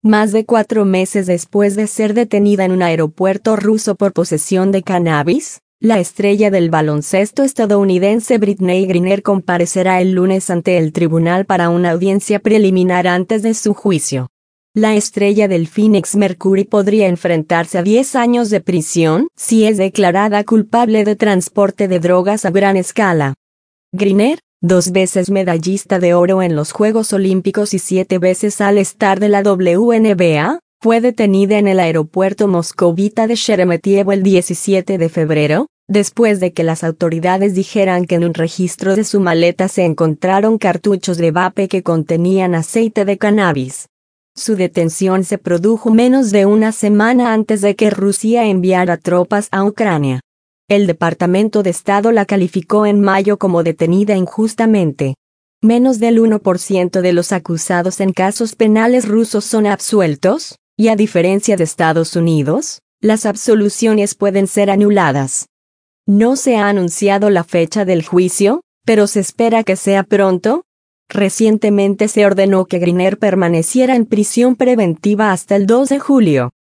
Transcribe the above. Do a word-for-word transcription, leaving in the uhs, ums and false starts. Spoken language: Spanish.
Más de cuatro meses después de ser detenida en un aeropuerto ruso por posesión de cannabis, la estrella del baloncesto estadounidense Brittney Griner comparecerá el lunes ante el tribunal para una audiencia preliminar antes de su juicio. La estrella del Phoenix Mercury podría enfrentarse a diez años de prisión si es declarada culpable de transporte de drogas a gran escala. Griner, dos veces medallista de oro en los Juegos Olímpicos y siete veces All-Star de la W N B A, fue detenida en el aeropuerto moscovita de Sheremetyevo el diecisiete de febrero, después de que las autoridades dijeran que en un registro de su maleta se encontraron cartuchos de vape que contenían aceite de cannabis. Su detención se produjo menos de una semana antes de que Rusia enviara tropas a Ucrania. El Departamento de Estado la calificó en mayo como detenida injustamente. Menos del uno por ciento de los acusados en casos penales rusos son absueltos, y a diferencia de Estados Unidos, las absoluciones pueden ser anuladas. No se ha anunciado la fecha del juicio, pero se espera que sea pronto. Recientemente se ordenó que Griner permaneciera en prisión preventiva hasta el dos de julio.